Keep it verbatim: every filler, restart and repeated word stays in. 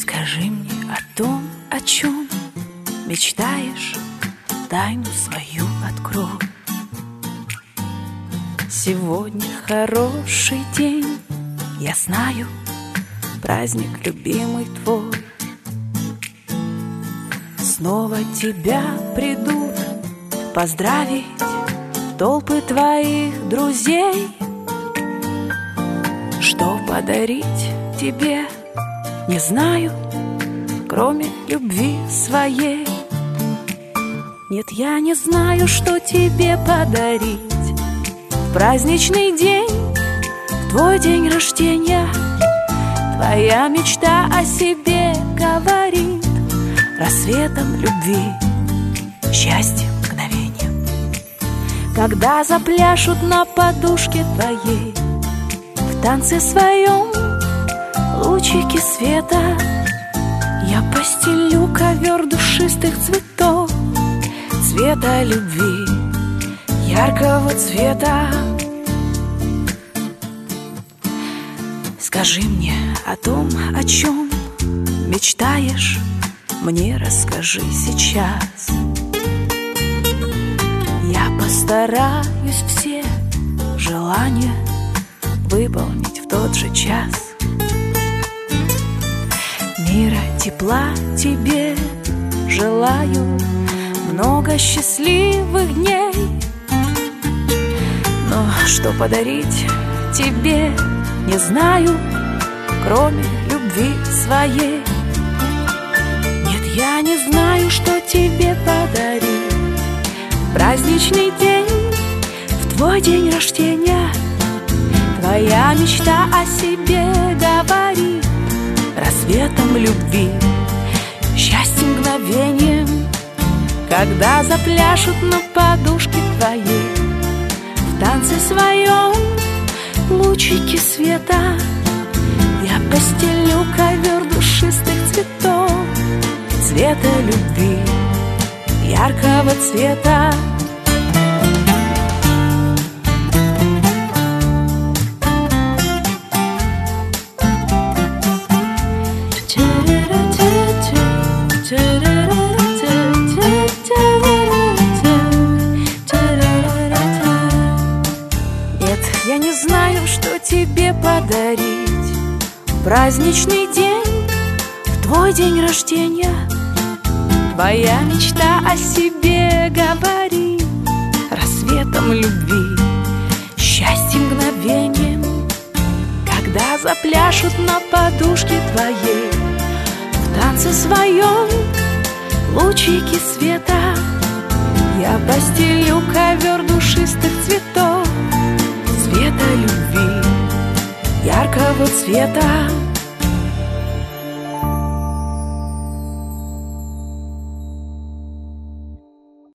Скажи мне о том, о чем мечтаешь, тайну свою открой. Сегодня хороший день, я знаю, праздник любимый твой. Снова тебя придут поздравить толпы твоих друзей. Что подарить тебе, не знаю, кроме любви своей. Нет, я не знаю, что тебе подарить в праздничный день, в твой день рождения. Твоя мечта о себе говорит рассветом любви, счастьем, мгновением. Когда запляшут на подушке твоей в танце своем лучики света, я постелю ковер душистых цветов, цвета любви, яркого цвета. Скажи мне о том, о чем мечтаешь, мне расскажи сейчас. Я постараюсь все желания выполнить в тот же час. Мира, тепла тебе желаю, много счастливых дней. Но что подарить тебе, не знаю, кроме любви своей. Нет, я не знаю, что тебе подарить в праздничный день, в твой день рождения. Твоя мечта о себе говорит рассветом любви, счастьем, мгновением. Когда запляшут на подушке твоей в танце своем лучики света, я постелю ковер душистых цветов, цвета любви, яркого цвета. Нет, я не знаю, что тебе подарить в праздничный день, в твой день рождения. Твоя мечта о себе говорит рассветом любви, счастьем, мгновением. Когда запляшут на подушке твоей в танце своем лучики света, я постелю ковер душистых цветов, цвета любви, яркого цвета.